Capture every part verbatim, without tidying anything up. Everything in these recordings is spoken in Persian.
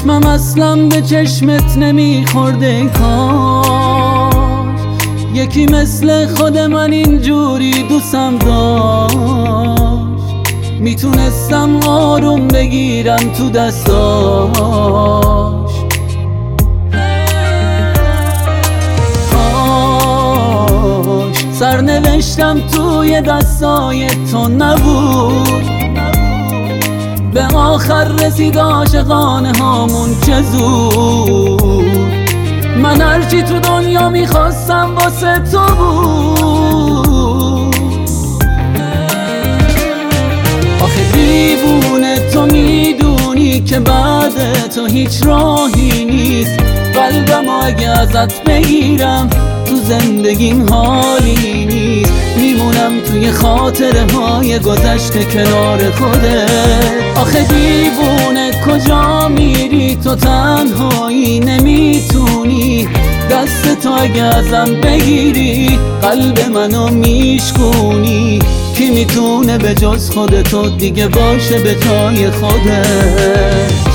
چشمم اصلا به چشمت نمیخورده، کاش یکی مثل خود من اینجوری دوستم داشت، میتونستم آروم بگیرم تو دستاش. کاش سرنوشتم توی دستای تو نبود، به آخر رسید عاشقانه هامون چه زود. من هرچی تو دنیا میخواستم واسه تو بود. آخه دیوونه تو میدونی که بعد تو هیچ راهی نیست، قلبم اگه ازت بگیرم تو زندگیم حالی نیست، میمونم توی خاطره های گذشته کنار خودت. آخه دیوونه کجا میری تو تنهایی نمیتونی، دست تو اگه ازم بگیری قلب منو میشکونی، کی میتونه به جز خودتو دیگه باشه به جای خودت.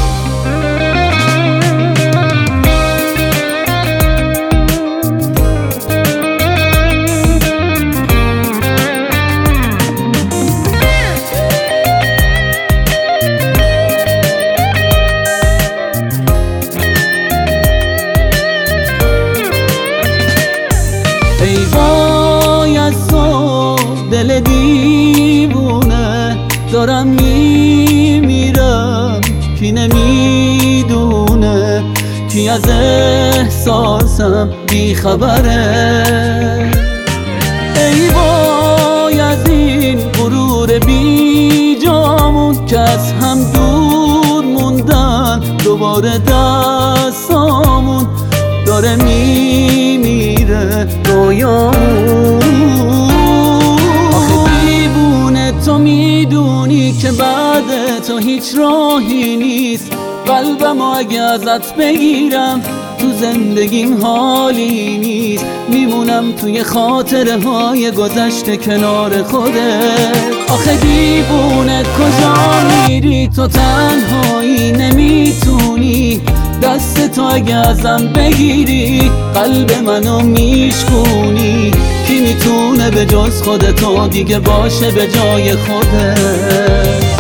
ای وای از تو دل دیوونه، دارم میمیرم کی نمیدونه، کی از احساسم بیخبره. ای وای از این غرور بی جامون که از هم دور موندن، دوباره دستامون داره میمیره رویامون. آخه دیوونه تو میدونی که بعد تو هیچ راهی نیست، قلبم اگه ازت بگیرم تو زندگیم حالی نیست، میمونم توی خاطره های گذشته کنار خودت. آخه دیوونه کجا میری تو تنهایی نمیتونی، دست تو اگه ازم بگیری قلب منو میشکونی، کی میتونه به جز خودتو دیگه باشه به جای خودت.